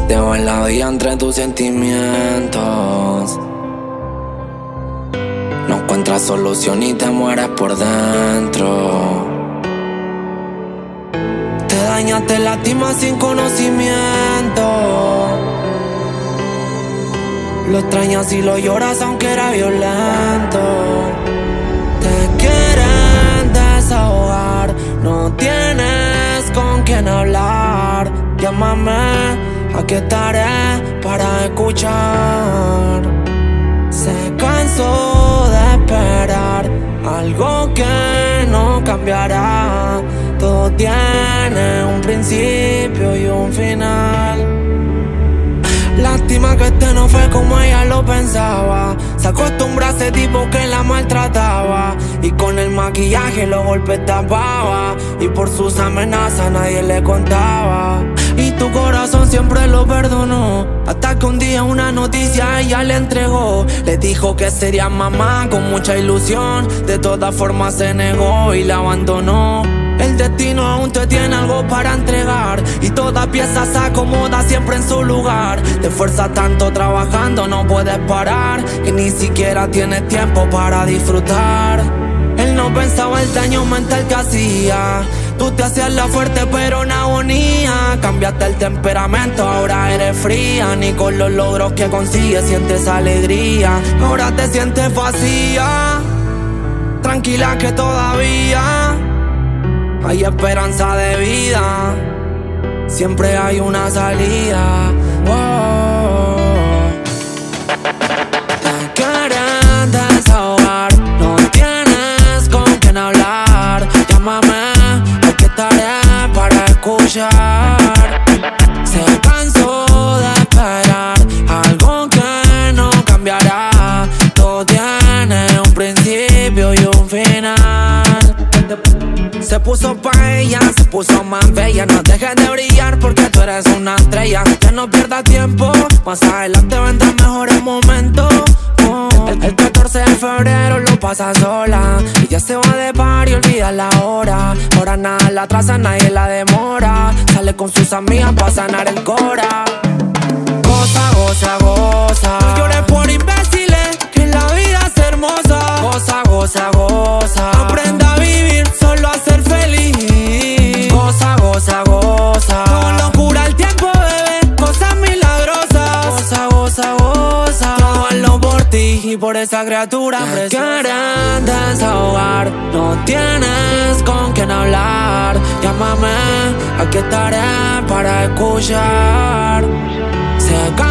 Dejo en la vía entre tus sentimientos. No encuentras solución y te mueres por dentro. Te dañas, te lastimas sin conocimiento. Lo extrañas y lo lloras aunque era violento. Te quieren desahogar, no tienes con quién hablar. Llámame, aquí estaré para escuchar. Se cansó de esperar algo que no cambiará. Todo tiene un principio y un final. Lástima que este no fue como ella lo pensaba. Se acostumbra a ese tipo que la maltrataba, y con el maquillaje los golpes tapaba, y por sus amenazas nadie le contaba. Y tu corazón siempre lo perdonó, hasta que un día una noticia ella le entregó. Le dijo que sería mamá con mucha ilusión. De todas formas se negó y la abandonó. El destino aún te tiene algo para entregar, y toda pieza se acomoda siempre en su lugar. Te esfuerzas tanto trabajando, no puedes parar, que ni siquiera tienes tiempo para disfrutar. Él no pensaba el daño mental que hacía. Tú te hacías la fuerte pero en agonía. Cambiaste el temperamento, ahora eres fría. Ni con los logros que consigues sientes alegría. Ahora te sientes vacía, tranquila que todavía hay esperanza de vida, siempre hay una salida. Te quieren desahogar, no tienes con quién hablar. Llámame, aquí estaré para escuchar. Se cansó de esperar algo que no cambiará. Todo tiene un principio y un final. Se puso pa' ella, se puso más bella. No dejes de brillar porque tú eres una estrella. Ya no pierdas tiempo, más adelante vendrán mejores momentos. El 14 de febrero lo pasa sola, y ya se va de par y olvida la hora. Ahora nada la atrasa, nadie la demora. Sale con sus amigas pa' sanar el cora. Goza, goza, goza. No llores por imbéciles, que la vida es hermosa. Goza, goza, goza. Aprenda a vivir, solo a ser feliz. Goza, goza, goza. Con locura el tiempo, bebé, cosas milagrosas. Goza, goza, goza. Todo hazlo por ti y por esa criatura preciosa. Te quieren desahogar, no tienes con quién hablar. Llámame, aquí estaré para escuchar. Se